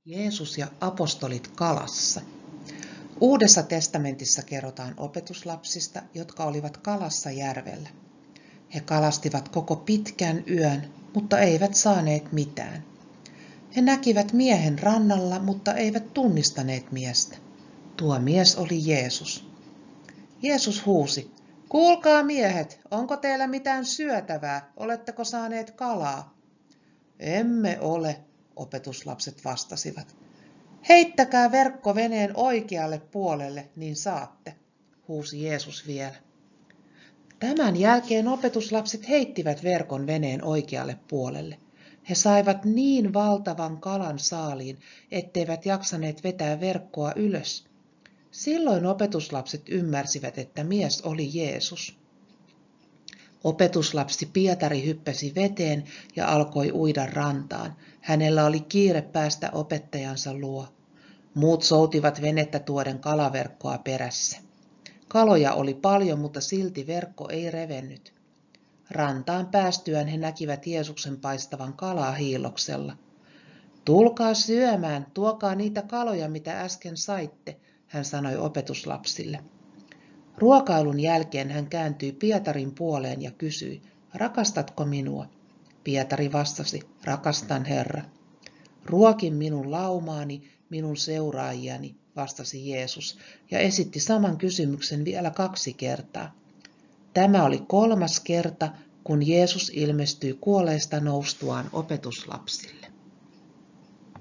Jeesus ja apostolit kalassa. Uudessa testamentissa kerrotaan opetuslapsista, jotka olivat kalassa järvellä. He kalastivat koko pitkän yön, mutta eivät saaneet mitään. He näkivät miehen rannalla, mutta eivät tunnistaneet miestä. Tuo mies oli Jeesus. Jeesus huusi, "Kuulkaa miehet, onko teillä mitään syötävää? Oletteko saaneet kalaa?" "Emme ole", opetuslapset vastasivat. "Heittäkää verkko veneen oikealle puolelle, niin saatte", huusi Jeesus vielä. Tämän jälkeen opetuslapset heittivät verkon veneen oikealle puolelle. He saivat niin valtavan kalan saaliin, etteivät jaksaneet vetää verkkoa ylös. Silloin opetuslapset ymmärsivät, että mies oli Jeesus. Opetuslapsi Pietari hyppäsi veteen ja alkoi uida rantaan. Hänellä oli kiire päästä opettajansa luo. Muut soutivat venettä tuoden kalaverkkoa perässä. Kaloja oli paljon, mutta silti verkko ei revennyt. Rantaan päästyään he näkivät Jeesuksen paistavan kalaa hiilloksella. "Tulkaa syömään, tuokaa niitä kaloja, mitä äsken saitte", hän sanoi opetuslapsille. Ruokailun jälkeen hän kääntyi Pietarin puoleen ja kysyi, "Rakastatko minua?" Pietari vastasi, "Rakastan, Herra." "Ruokin minun laumaani, minun seuraajiani", vastasi Jeesus ja esitti saman kysymyksen vielä 2 kertaa. Tämä oli 3. kerta, kun Jeesus ilmestyi kuolleista noustuaan opetuslapsille.